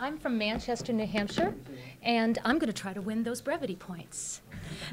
I'm from Manchester, New Hampshire, and I'm going to try to win those brevity points.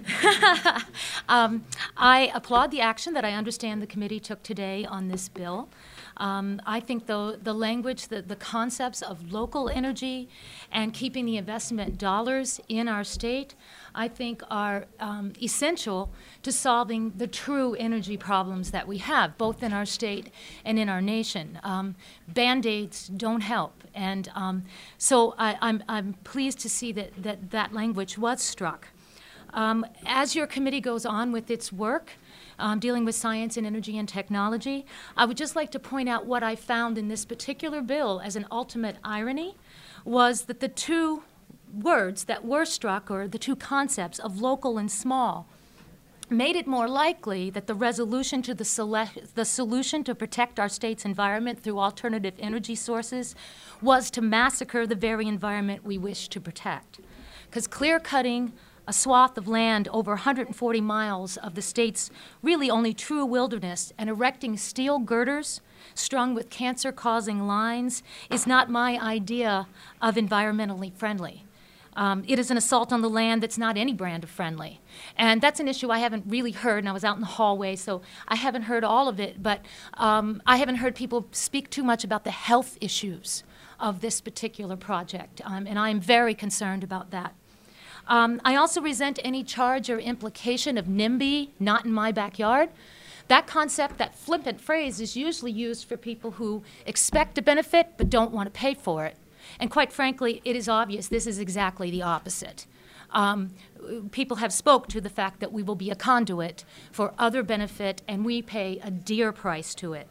I applaud the action that I understand the committee took today on this bill. I think the language, the concepts of local energy and keeping the investment dollars in our state, I think are essential to solving the true energy problems that we have, both in our state and in our nation. Band-aids don't help, and so I'm pleased to see that language was struck. As your committee goes on with its work, dealing with science and energy and technology, I would just like to point out what I found in this particular bill as an ultimate irony was that the two words that were struck, or the two concepts of local and small, made it more likely that the resolution to the solution to protect our state's environment through alternative energy sources was to massacre the very environment we wish to protect. Because clear-cutting a swath of land over 140 miles of the state's really only true wilderness and erecting steel girders strung with cancer-causing lines is not my idea of environmentally friendly. It is an assault on the land that's not any brand of friendly. And that's an issue I haven't really heard, and I was out in the hallway, so I haven't heard all of it, but I haven't heard people speak too much about the health issues of this particular project, and I am very concerned about that. I also resent any charge or implication of NIMBY, not in my backyard. That concept, that flippant phrase, is usually used for people who expect a benefit but don't want to pay for it. And quite frankly, it is obvious this is exactly the opposite. People have spoke to the fact that we will be a conduit for other benefit, and we pay a dear price to it.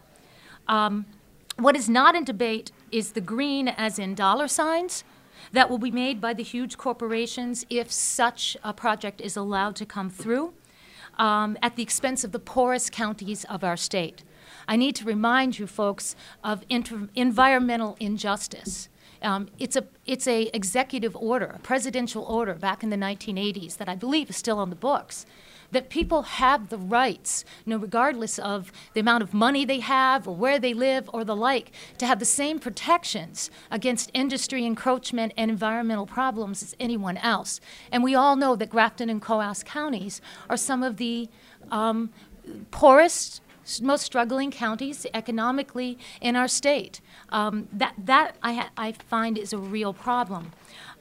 What is not in debate is the green, as in dollar signs, that will be made by the huge corporations if such a project is allowed to come through at the expense of the poorest counties of our state. I need to remind you folks of environmental injustice. It's a executive order, a presidential order back in the 1980s that I believe is still on the books, that people have the rights, regardless of the amount of money they have or where they live or the like, to have the same protections against industry encroachment and environmental problems as anyone else. And we all know that Grafton and Coas counties are some of the poorest, most struggling counties economically in our state. That I find is a real problem.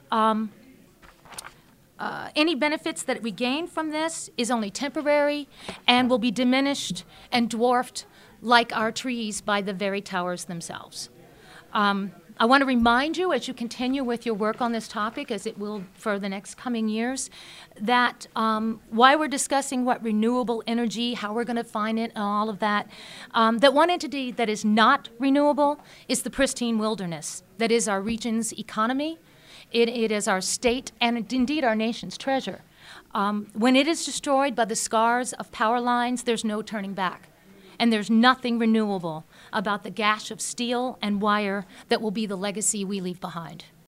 Any benefits that we gain from this is only temporary and will be diminished and dwarfed like our trees by the very towers themselves. I want to remind you, as you continue with your work on this topic, as it will for the next coming years, that why we're discussing what renewable energy, how we're going to find it, and all of that, that one entity that is not renewable is the pristine wilderness that is our region's economy. It is our state and indeed our nation's treasure. When it is destroyed by the scars of power lines, there's no turning back. And there's nothing renewable about the gash of steel and wire that will be the legacy we leave behind.